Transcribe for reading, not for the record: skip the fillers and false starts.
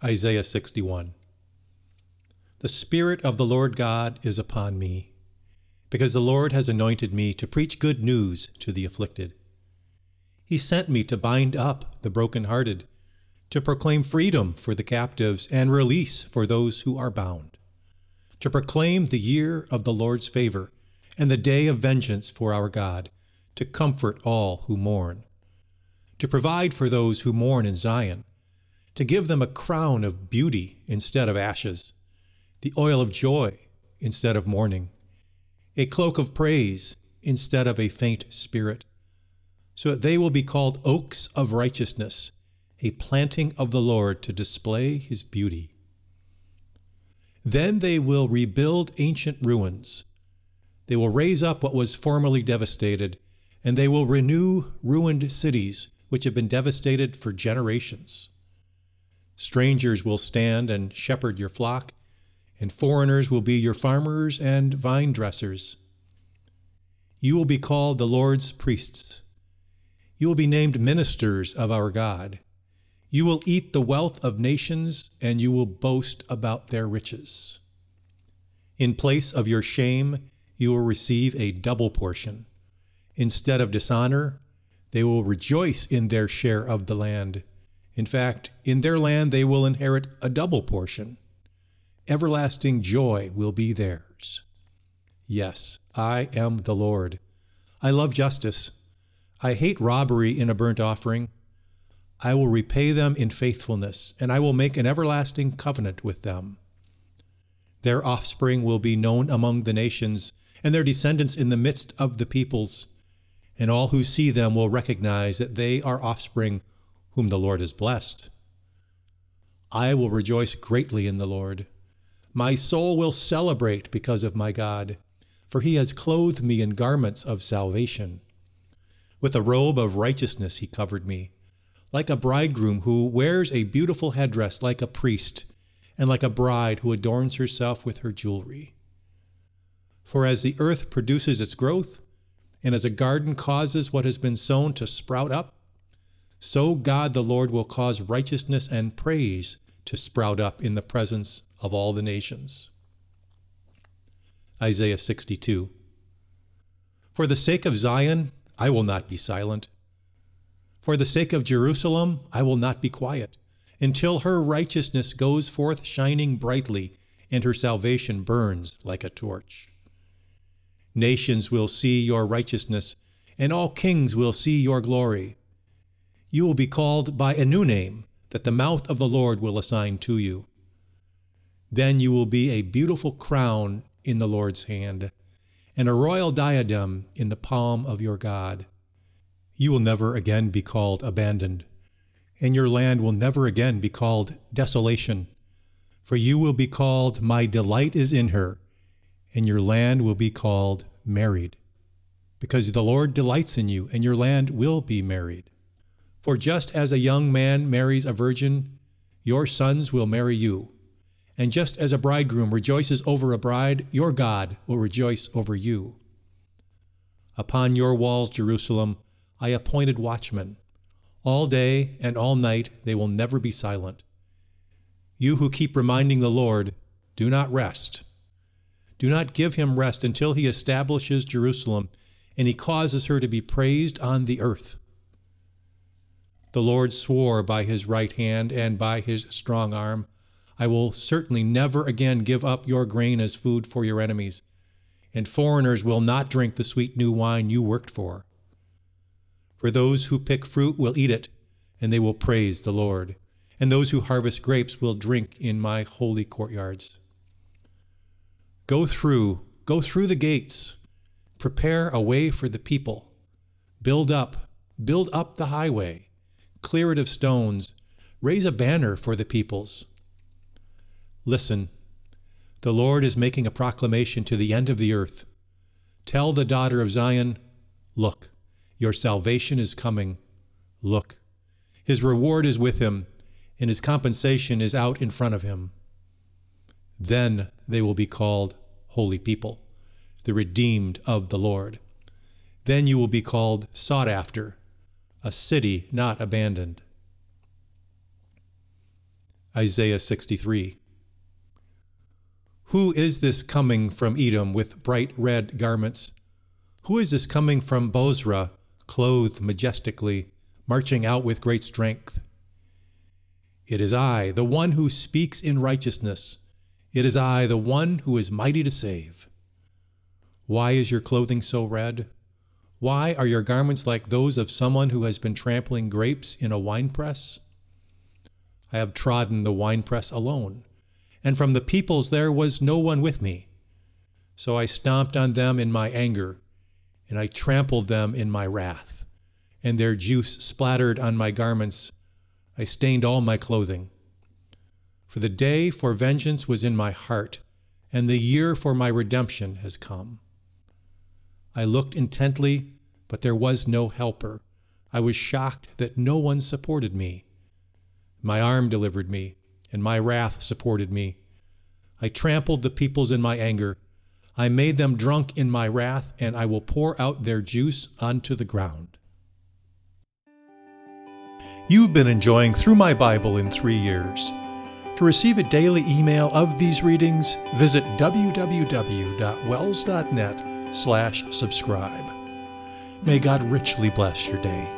Isaiah 61. The Spirit of the Lord God is upon me, because the Lord has anointed me to preach good news to the afflicted. He sent me to bind up the brokenhearted, to proclaim freedom for the captives and release for those who are bound, to proclaim the year of the Lord's favor and the day of vengeance for our God, to comfort all who mourn, to provide for those who mourn in Zion, to give them a crown of beauty instead of ashes, the oil of joy instead of mourning, a cloak of praise instead of a faint spirit, so that they will be called oaks of righteousness, a planting of the Lord to display his beauty. Then they will rebuild ancient ruins. They will raise up what was formerly devastated, and they will renew ruined cities which have been devastated for generations. Strangers will stand and shepherd your flock, and foreigners will be your farmers and vine dressers. You will be called the Lord's priests. You will be named ministers of our God. You will eat the wealth of nations, and you will boast about their riches. In place of your shame, you will receive a double portion. Instead of dishonor, they will rejoice in their share of the land. In fact, in their land they will inherit a double portion. Everlasting joy will be theirs. Yes, I am the Lord. I love justice. I hate robbery in a burnt offering. I will repay them in faithfulness, and I will make an everlasting covenant with them. Their offspring will be known among the nations, and their descendants in the midst of the peoples, and all who see them will recognize that they are offspring whom the Lord has blessed. I will rejoice greatly in the Lord. My soul will celebrate because of my God, for he has clothed me in garments of salvation. With a robe of righteousness he covered me, like a bridegroom who wears a beautiful headdress like a priest, and like a bride who adorns herself with her jewelry. For as the earth produces its growth, and as a garden causes what has been sown to sprout up, so God the Lord will cause righteousness and praise to sprout up in the presence of all the nations. Isaiah 62. For the sake of Zion, I will not be silent. For the sake of Jerusalem, I will not be quiet, until her righteousness goes forth shining brightly, and her salvation burns like a torch. Nations will see your righteousness, and all kings will see your glory. You will be called by a new name that the mouth of the Lord will assign to you. Then you will be a beautiful crown in the Lord's hand, and a royal diadem in the palm of your God. You will never again be called abandoned, and your land will never again be called desolation, for you will be called, my delight is in her, and your land will be called married, because the Lord delights in you, and your land will be married. For just as a young man marries a virgin, your sons will marry you. And just as a bridegroom rejoices over a bride, your God will rejoice over you. Upon your walls, Jerusalem, I appointed watchmen. All day and all night they will never be silent. You who keep reminding the Lord, do not rest. Do not give him rest until he establishes Jerusalem and he causes her to be praised on the earth. The Lord swore by his right hand and by his strong arm, I will certainly never again give up your grain as food for your enemies, and foreigners will not drink the sweet new wine you worked for. For those who pick fruit will eat it, and they will praise the Lord, and those who harvest grapes will drink in my holy courtyards. Go through the gates, prepare a way for the people, build up the highway, clear it of stones, raise a banner for the peoples. Listen, the Lord is making a proclamation to the end of the earth. Tell the daughter of Zion, look, your salvation is coming. Look, his reward is with him, and his compensation is out in front of him. Then they will be called holy people, the redeemed of the Lord. Then you will be called sought after, a city not abandoned. Isaiah 63. Who is this coming from Edom with bright red garments? Who is this coming from Bozrah, clothed majestically, marching out with great strength? It is I, the one who speaks in righteousness. It is I, the one who is mighty to save. Why is your clothing so red? Why are your garments like those of someone who has been trampling grapes in a winepress? I have trodden the winepress alone, and from the peoples there was no one with me. So I stomped on them in my anger, and I trampled them in my wrath, and their juice splattered on my garments. I stained all my clothing. For the day for vengeance was in my heart, and the year for my redemption has come. I looked intently, but there was no helper. I was shocked that no one supported me. My arm delivered me, and my wrath supported me. I trampled the peoples in my anger. I made them drunk in my wrath, and I will pour out their juice onto the ground. You've been enjoying Through My Bible in 3 Years. To receive a daily email of these readings, visit www.wells.net/subscribe. May God richly bless your day.